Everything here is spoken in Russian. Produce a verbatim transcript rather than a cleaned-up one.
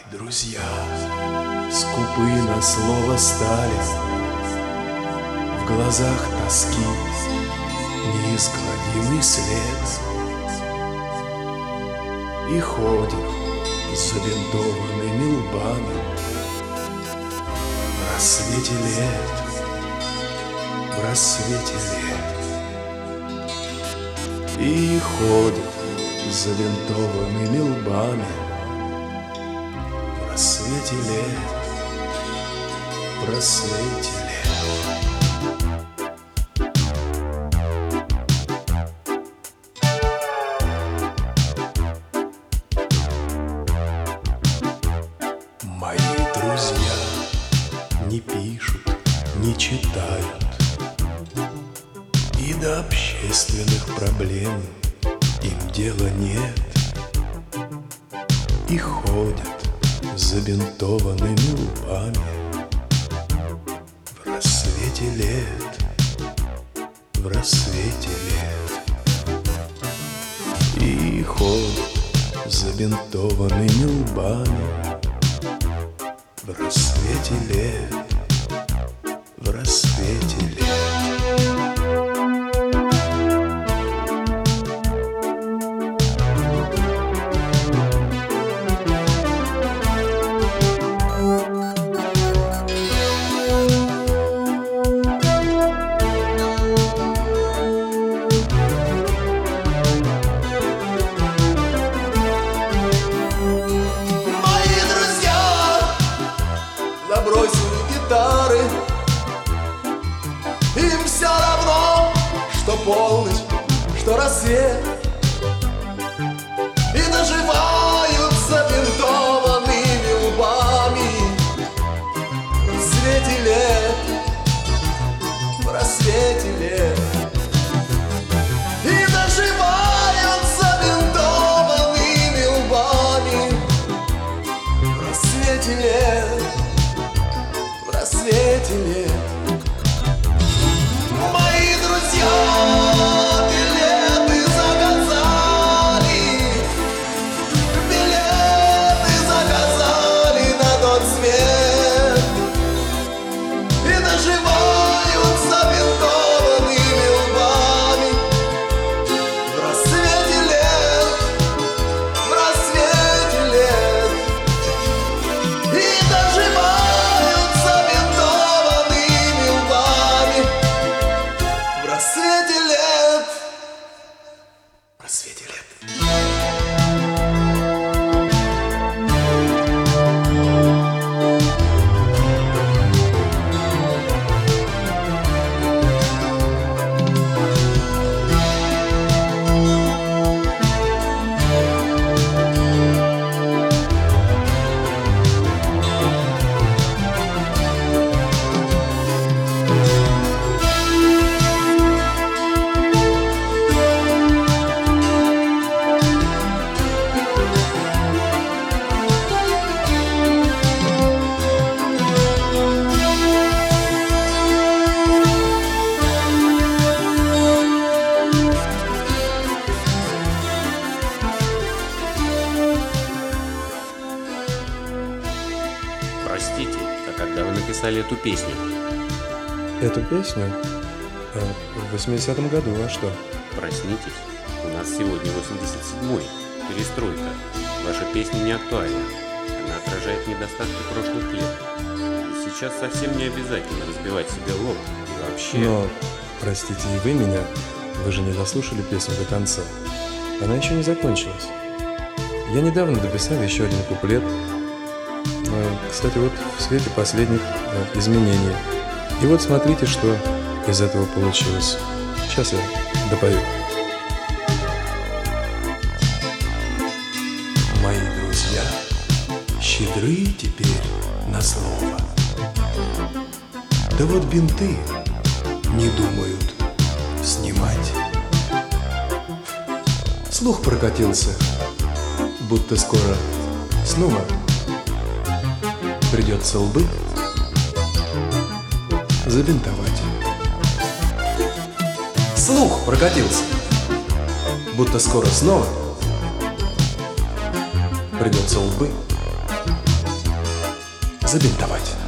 Друзья скупы на слово стали, в глазах тоски неизгладимый след, и ходят с забинтованными лбами в рассвете лет, в рассвете лет, и ходят с забинтованными лбами в рассвете лет, в рассвете лет. Мои друзья не пишут, не читают, и до общественных проблем им дела нет, и ходят с забинтованными лбами в рассвете лет, в рассвете лет, и ходят с забинтованными лбами в рассвете лет, в рассвете лет. Бросили гитары, им все равно, что полночь, что рассвет, и доживают забинтованными лбами в свете лет, в рассвете лет, и доживают забинтованными лбами в рассвете лет, в рассвете лет. Мои друзья билеты заказали, билеты заказали на тот свет, и доживают забинтованными лбами в рассвете лет, в рассвете лет, и доживают забинтованными лбами в рассвете лет, в рассвете лет. Простите, а когда вы написали эту песню? Эту песню? Э, в восьмидесятом году, а что? Проснитесь, у нас сегодня восемьдесят седьмой, перестройка. Ваша песня не актуальна, она отражает недостатки прошлых лет. И сейчас совсем не обязательно разбивать себе лоб и вообще... Но, простите и вы меня, вы же не дослушали песню до конца. Она еще не закончилась. Я недавно дописал еще один куплет. Э, Кстати, вот в свете последних э, изменений. И вот смотрите, что из этого получилось. Сейчас я допою. Мои друзья щедры теперь на слово, да вот бинты не думают снимать. Слух прокатился, будто скоро снова придется лбы забинтовать. Слух прокатился, будто скоро снова придется лбы забинтовать.